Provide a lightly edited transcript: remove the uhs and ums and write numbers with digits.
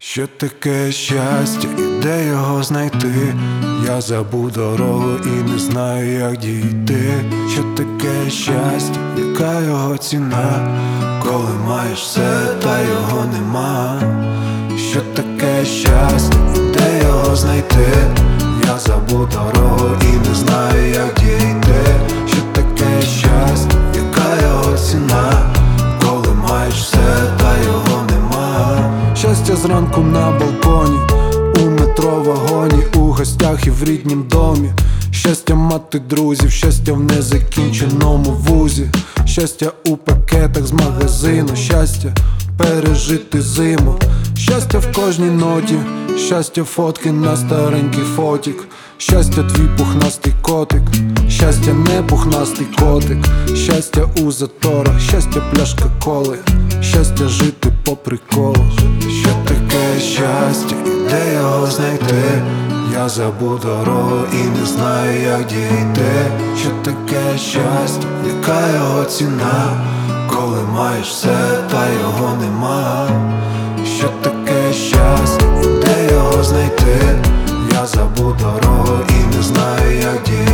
Що таке щастя і де його знайти? Я забув дорогу і не знаю, як дійти. Що таке щастя, яка його ціна? Коли маєш все, та його нема. Що таке щастя і де його знайти? Я забув дорогу і не знаю, як дійти. Що таке щастя, яка його ціна? Коли маєш все, та його нема. Щастя зранку на балконі, у метро вагоні, у гостях і в ріднім домі. Щастя мати друзів, щастя в незакінченому вузі. Щастя у пакетах з магазину, щастя пережити зиму. Щастя в кожній ноті, щастя фотки на старенький фотік. Щастя твій пухнастий котик, щастя не пухнастий котик. Щастя у заторах, щастя пляшка коли. Щастя жити по приколу. Що таке щастя і де його знайти? Я забув дорогу і не знаю, як дійти. Що таке щастя, яка його ціна? Коли маєш все, та його нема. Що таке щастя і де його знайти? Я забув дорогу і не знаю, як дійти.